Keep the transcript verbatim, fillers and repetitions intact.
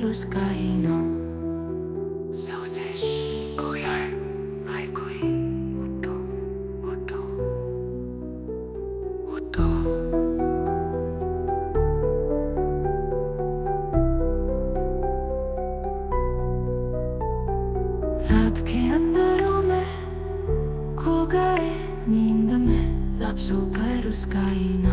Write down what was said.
उसका ही नाम। Sausage, कोई आए, आए कोई, उठो, उठो, उठो। रात के अंधेरों में खो गए नींद में, लफ्ज़ों पर उसका ही नाम।